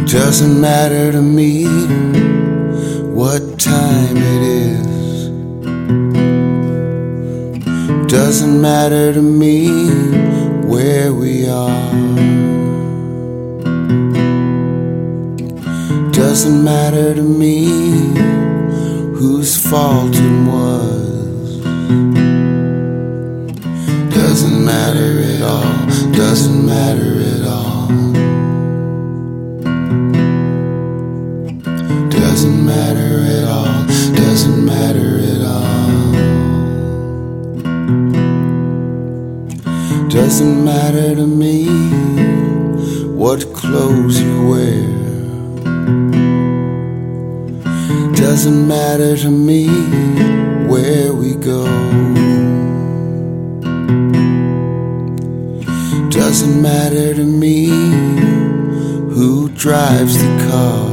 Doesn't matter to me what time it is. Doesn't matter to me where we are. Doesn't matter to me whose fault it was. Doesn't matter at all. Doesn't matter at all. Doesn't matter at all. Doesn't matter at all. Doesn't matter to me what clothes you wear. Doesn't matter to me where we go. Doesn't matter to me who drives the car.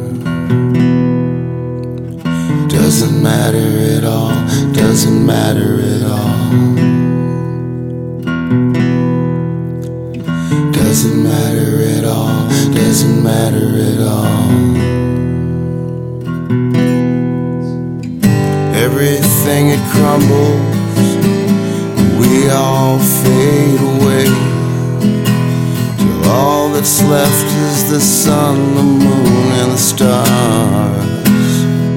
Doesn't matter at all. Doesn't matter at all. Doesn't matter at all. Doesn't matter at all. Everything it crumbles, we all fade away, till all that's left is the sun, the moon, and the stars.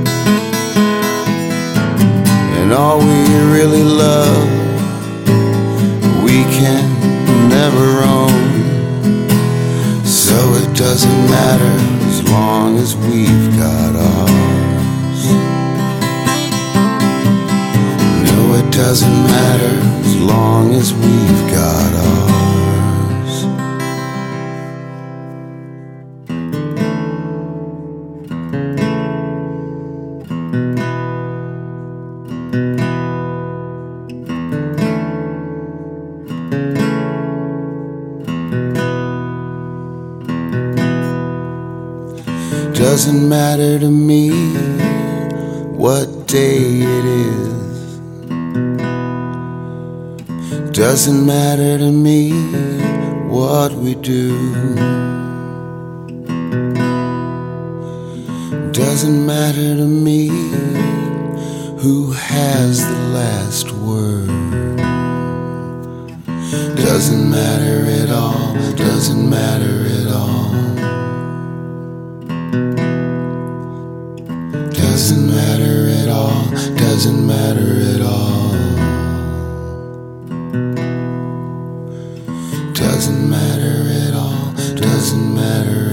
And all we really love, we can never own. So it doesn't matter as long as we've got ours. No, it doesn't matter as long as we've got ours. Doesn't matter to me what day it is. Doesn't matter to me what we do. Doesn't matter to me who has the last word. Doesn't matter at all. Doesn't matter at all. Doesn't matter at all. Doesn't matter at all. Doesn't matter at all. Doesn't matter